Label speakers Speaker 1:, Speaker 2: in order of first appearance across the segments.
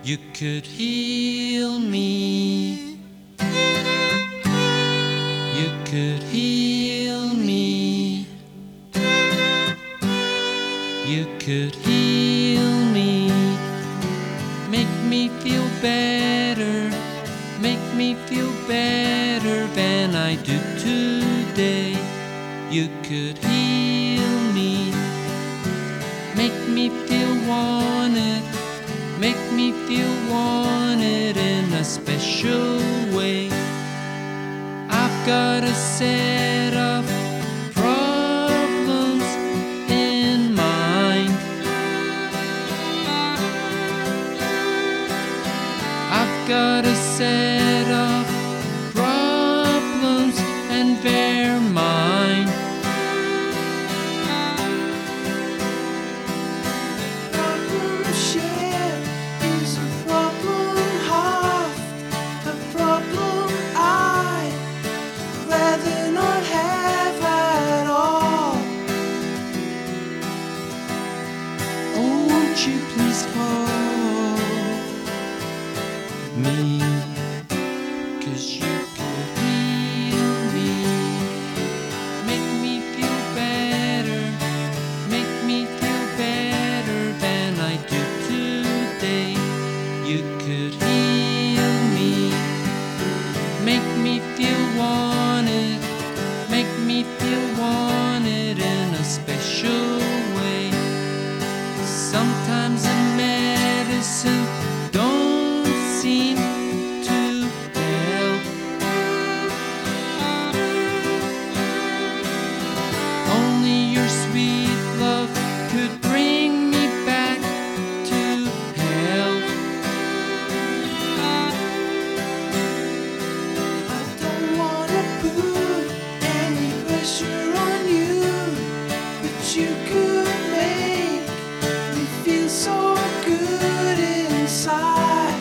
Speaker 1: You could heal me. You could heal me. You could heal me. Make me feel better. Make me feel better than I do today. You could heal me. Make me feel wanted. Make me feel wanted in a special way. I've got a set of problems in mind. I've got a set of problems and they're mine. Won't you please call me, 'cause you could heal me. Make me feel better. Make me feel better than I do today. You could heal me. Make me feel wanted. Make me feel wanted in a special way. Sometimes the medicine don't seem to help. Only your sweet love could bring me back to health.
Speaker 2: I don't wanna put any pressure on you, but you could make me feel so good inside.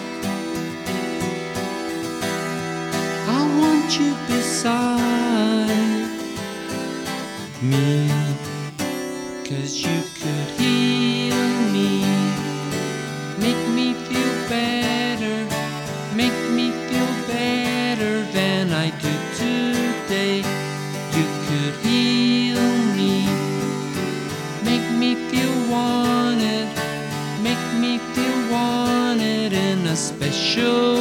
Speaker 1: I want you beside me, 'cause you could heal me. Make me feel better. Make me feel better than I do today. You could heal me. Make me feel wanted. Make me feel wanted in a special